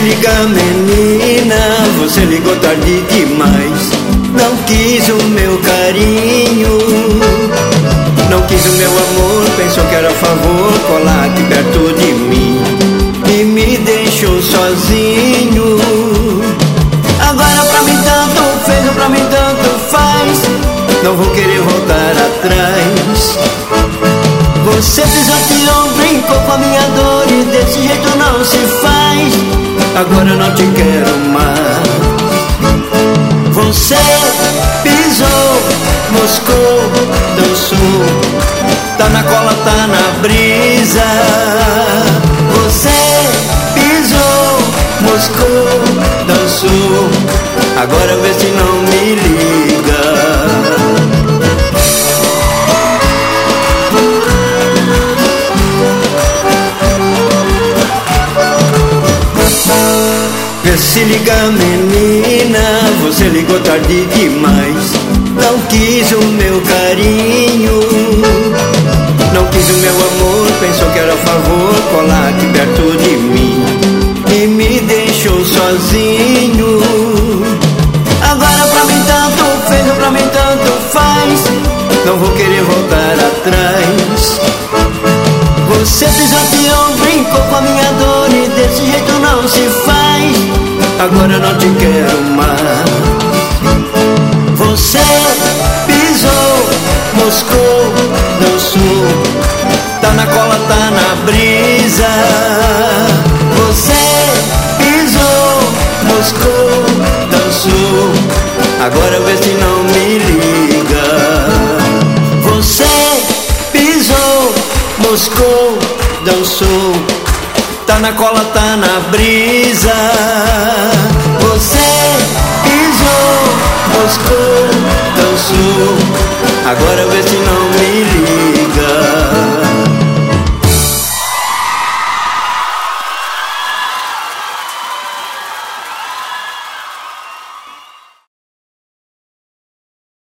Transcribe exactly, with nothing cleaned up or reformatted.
liga, menina, você ligou tarde demais. Não quis o meu carinho, não quis o meu amor, pensou que era favor colar aqui perto de mim e me deixou sozinho. Agora pra mim tanto fez ou pra mim tanto faz, não vou querer voltar atrás. Você pisoteou, brincou com a minha dor e desse jeito não se faz. Agora eu não te quero mais. Você pisou, moscou, dançou, tá na cola, tá na brisa. Você pisou, moscou, dançou, agora vê se não me liga. Vê se liga, menina, você ligou tarde demais. Não quis o meu carinho, não quis o meu amor, pensou que era favor colar aqui perto de mim e me deixou sozinho. Agora pra mim tanto fez ou pra mim tanto faz, não vou querer voltar atrás. Você pisoteou, brincou com a minha dor e desse jeito não se faz. Agora eu não te quero mais. Você pisou, moscou, dançou, tá na cola, tá na brisa. Você pisou, moscou, dançou, agora vê se não me liga. Você pisou, moscou, dançou, tá na cola, tá na brisa. Você pisou, moscou, dançou, agora vê se não me liga.